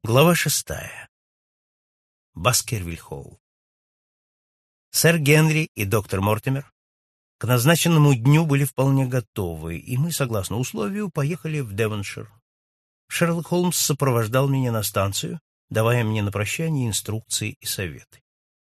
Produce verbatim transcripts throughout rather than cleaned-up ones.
Глава шестая. Баскервиль-Холл. Сэр Генри и доктор Мортимер к назначенному дню были вполне готовы, и мы, согласно условию, поехали в Девоншир. Шерлок Холмс сопровождал меня на станцию, давая мне на прощание инструкции и советы.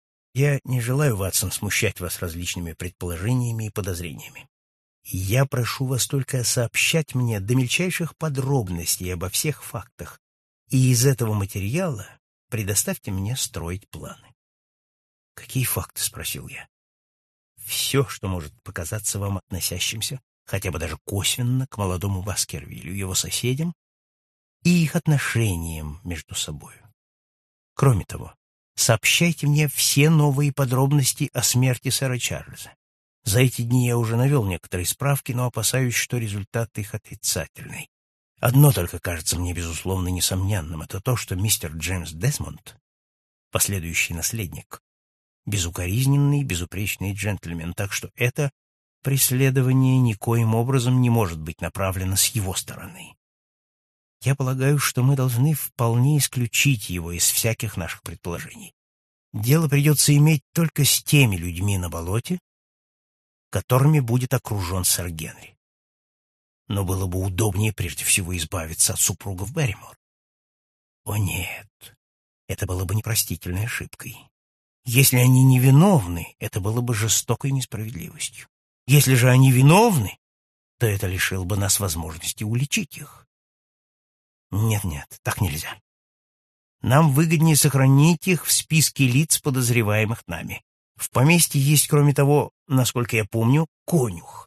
Я не желаю, Ватсон, смущать вас различными предположениями и подозрениями. Я прошу вас только сообщать мне до мельчайших подробностей обо всех фактах, и из этого материала предоставьте мне строить планы. «Какие факты?» — спросил я. «Все, что может показаться вам относящимся, хотя бы даже косвенно, к молодому Баскервилю, его соседям и их отношениям между собой. Кроме того, сообщайте мне все новые подробности о смерти сэра Чарльза. За эти дни я уже навел некоторые справки, но опасаюсь, что результат их отрицательный. Одно только кажется мне безусловно несомненным — это то, что мистер Джеймс Десмонд, последующий наследник, безукоризненный, безупречный джентльмен, так что это преследование никоим образом не может быть направлено с его стороны. Я полагаю, что мы должны вполне исключить его из всяких наших предположений. Дело придется иметь только с теми людьми на болоте, которыми будет окружен сэр Генри. Но было бы удобнее прежде всего избавиться от супругов Берримор. О нет, это было бы непростительной ошибкой. Если они невиновны, это было бы жестокой несправедливостью. Если же они виновны, то это лишило бы нас возможности уличить их. Нет-нет, так нельзя. Нам выгоднее сохранить их в списке лиц, подозреваемых нами. В поместье есть, кроме того, насколько я помню, конюх.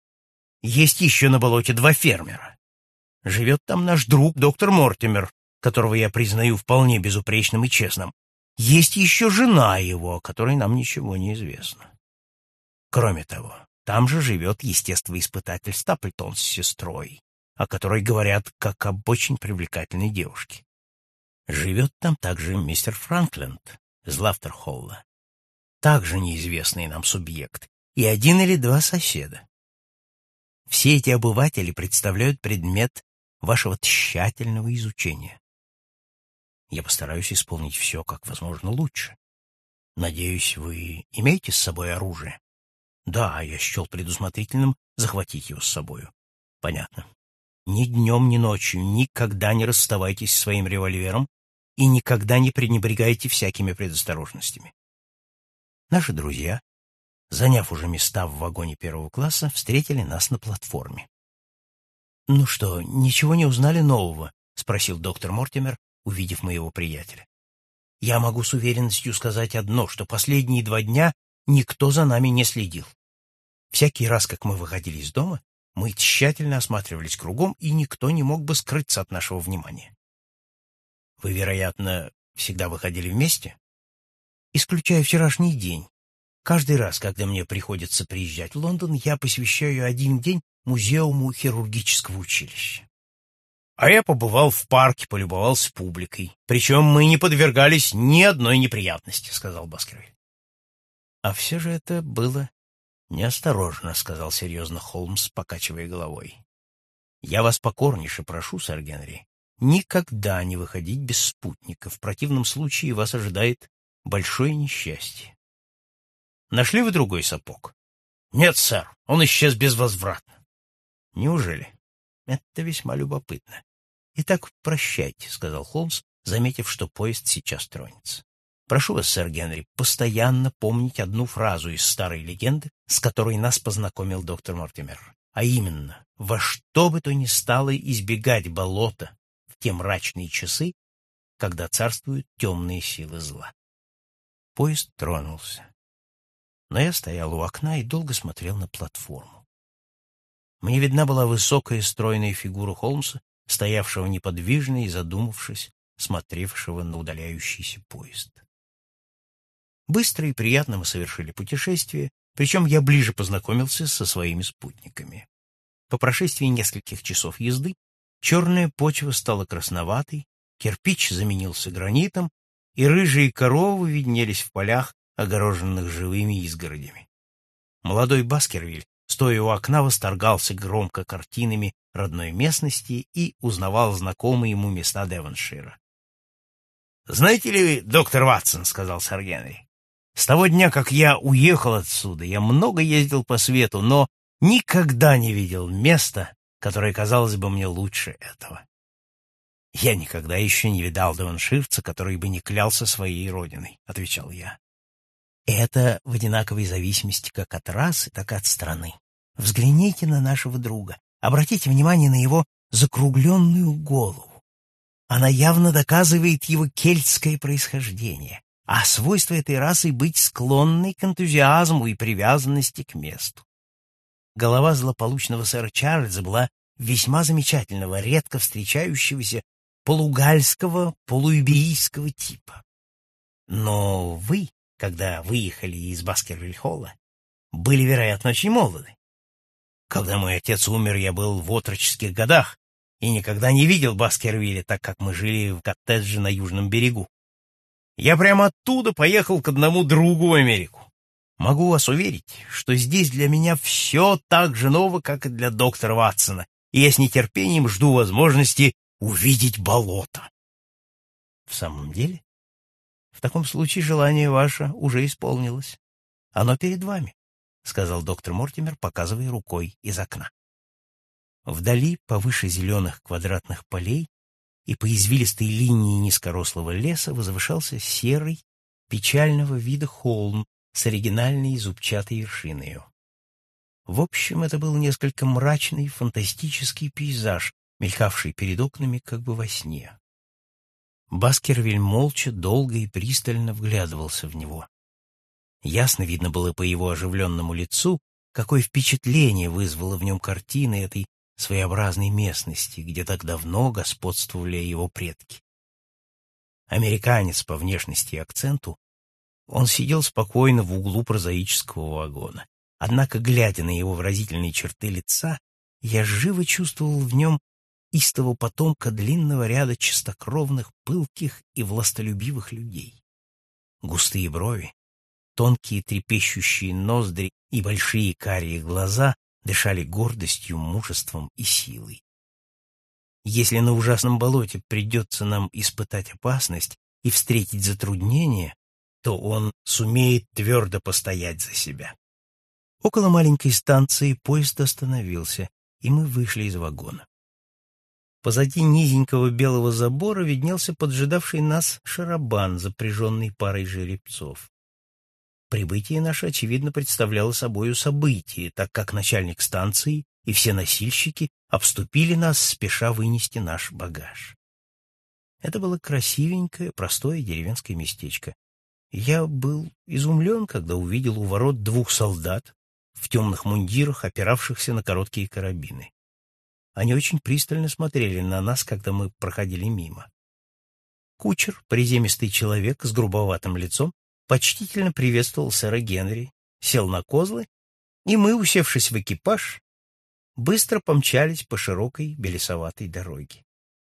Есть еще на болоте два фермера. Живет там наш друг доктор Мортимер, которого я признаю вполне безупречным и честным. Есть еще жена его, о которой нам ничего не известно. Кроме того, там же живет естествоиспытатель Стаплтон с сестрой, о которой говорят как об очень привлекательной девушке. Живет там также мистер Франкленд из Лафтерхолла, также неизвестный нам субъект, и один или два соседа. Все эти обыватели представляют предмет вашего тщательного изучения. Я постараюсь исполнить все как возможно лучше. Надеюсь, вы имеете с собой оружие? Да, я счел предусмотрительным захватить его с собою. Понятно. Ни днем, ни ночью никогда не расставайтесь со своим револьвером и никогда не пренебрегайте всякими предосторожностями. Наши друзья, заняв уже места в вагоне первого класса, встретили нас на платформе. «Ну что, ничего не узнали нового?» — спросил доктор Мортимер, увидев моего приятеля. «Я могу с уверенностью сказать одно, что последние два дня никто за нами не следил. Всякий раз, как мы выходили из дома, мы тщательно осматривались кругом, и никто не мог бы скрыться от нашего внимания». «Вы, вероятно, всегда выходили вместе?» «Исключая вчерашний день. Каждый раз, когда мне приходится приезжать в Лондон, я посвящаю один день музеуму хирургического училища. А я побывал в парке, полюбовался публикой. Причем мы не подвергались ни одной неприятности», — сказал Баскервиль. «А все же это было неосторожно», — сказал серьезно Холмс, покачивая головой. «Я вас покорнейше прошу, сэр Генри, никогда не выходить без спутника. В противном случае вас ожидает большое несчастье. Нашли вы другой сапог?» «Нет, сэр, он исчез безвозвратно». «Неужели? Это весьма любопытно. Итак, прощайте», — сказал Холмс, заметив, что поезд сейчас тронется. «Прошу вас, сэр Генри, постоянно помнить одну фразу из старой легенды, с которой нас познакомил доктор Мортимер, а именно, во что бы то ни стало избегать болота в те мрачные часы, когда царствуют темные силы зла». Поезд тронулся. Но я стоял у окна и долго смотрел на платформу. Мне видна была высокая стройная фигура Холмса, стоявшего неподвижно и задумавшись, смотревшего на удаляющийся поезд. Быстро и приятно мы совершили путешествие, причем я ближе познакомился со своими спутниками. По прошествии нескольких часов езды черная почва стала красноватой, кирпич заменился гранитом, и рыжие коровы виднелись в полях, огороженных живыми изгородями. Молодой Баскервиль, стоя у окна, восторгался громко картинами родной местности и узнавал знакомые ему места Девоншира. «Знаете ли, доктор Ватсон, — сказал сэр Генри, — с того дня, как я уехал отсюда, я много ездил по свету, но никогда не видел места, которое казалось бы мне лучше этого. Я никогда еще не видал девонширца, который бы не клялся своей родиной, — отвечал я. Это в одинаковой зависимости как от расы, так и от страны. Взгляните на нашего друга, обратите внимание на его закругленную голову. Она явно доказывает его кельтское происхождение, а свойство этой расы — быть склонной к энтузиазму и привязанности к месту. Голова злополучного сэра Чарльза была весьма замечательного, редко встречающегося полугальского, полуиберийского типа. Но вы, когда выехали из Баскервиль-холла, были, вероятно, очень молоды. Когда мой отец умер, я был в отроческих годах и никогда не видел Баскервилля, так как мы жили в коттедже на Южном берегу. Я прямо оттуда поехал к одному другу в Америку. Могу вас уверить, что здесь для меня все так же ново, как и для доктора Ватсона, и я с нетерпением жду возможности увидеть болото. В самом деле? В таком случае желание ваше уже исполнилось. Оно перед вами, — сказал доктор Мортимер, показывая рукой из окна. Вдали, повыше зеленых квадратных полей и по извилистой линии низкорослого леса, возвышался серый, печального вида холм с оригинальной зубчатой вершиною. В общем, это был несколько мрачный, фантастический пейзаж, мелькавший перед окнами как бы во сне. Баскервиль молча, долго и пристально вглядывался в него. Ясно видно было по его оживленному лицу, какое впечатление вызвала в нем картина этой своеобразной местности, где так давно господствовали его предки. Американец по внешности и акценту, он сидел спокойно в углу прозаического вагона. Однако, глядя на его выразительные черты лица, я живо чувствовал в нем истого потомка длинного ряда чистокровных, пылких и властолюбивых людей. Густые брови, тонкие трепещущие ноздри и большие карие глаза дышали гордостью, мужеством и силой. Если на ужасном болоте придется нам испытать опасность и встретить затруднения, то он сумеет твердо постоять за себя. Около маленькой станции поезд остановился, и мы вышли из вагона. Позади низенького белого забора виднелся поджидавший нас шарабан, запряженный парой жеребцов. Прибытие наше, очевидно, представляло собою событие, так как начальник станции и все носильщики обступили нас, спеша вынести наш багаж. Это было красивенькое, простое деревенское местечко. Я был изумлен, когда увидел у ворот двух солдат в темных мундирах, опиравшихся на короткие карабины. Они очень пристально смотрели на нас, когда мы проходили мимо. Кучер, приземистый человек с грубоватым лицом, почтительно приветствовал сэра Генри, сел на козлы, и мы, усевшись в экипаж, быстро помчались по широкой белесоватой дороге.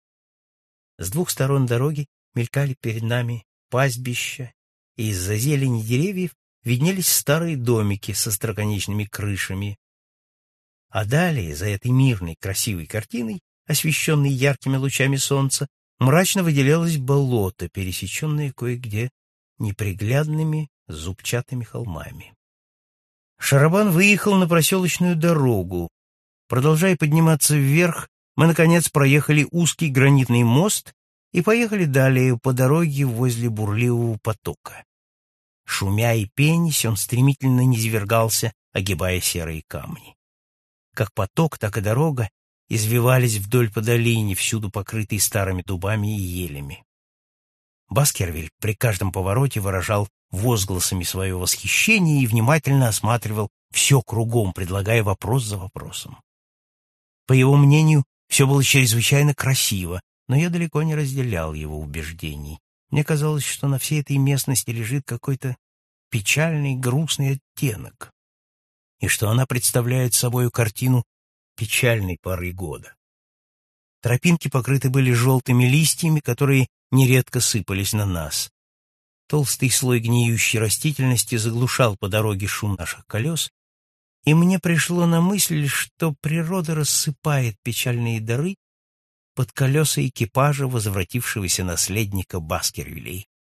С двух сторон дороги мелькали перед нами пастбища, и из-за зелени деревьев виднелись старые домики со остроконечными крышами. А далее, за этой мирной, красивой картиной, освещенной яркими лучами солнца, мрачно выделялось болото, пересеченное кое-где неприглядными зубчатыми холмами. Шарабан выехал на проселочную дорогу. Продолжая подниматься вверх, мы, наконец, проехали узкий гранитный мост и поехали далее по дороге возле бурливого потока. Шумя и пенясь, он стремительно низвергался, огибая серые камни. Как поток, так и дорога извивались вдоль по долине, всюду покрытой старыми дубами и елями. Баскервиль при каждом повороте выражал возгласами свое восхищение и внимательно осматривал все кругом, предлагая вопрос за вопросом. По его мнению, все было чрезвычайно красиво, но я далеко не разделял его убеждений. Мне казалось, что на всей этой местности лежит какой-то печальный, грустный оттенок, и что она представляет собою картину печальной поры года. Тропинки покрыты были желтыми листьями, которые нередко сыпались на нас. Толстый слой гниющей растительности заглушал по дороге шум наших колес, и мне пришло на мысль, что природа рассыпает печальные дары под колеса экипажа возвратившегося наследника Баскервилей.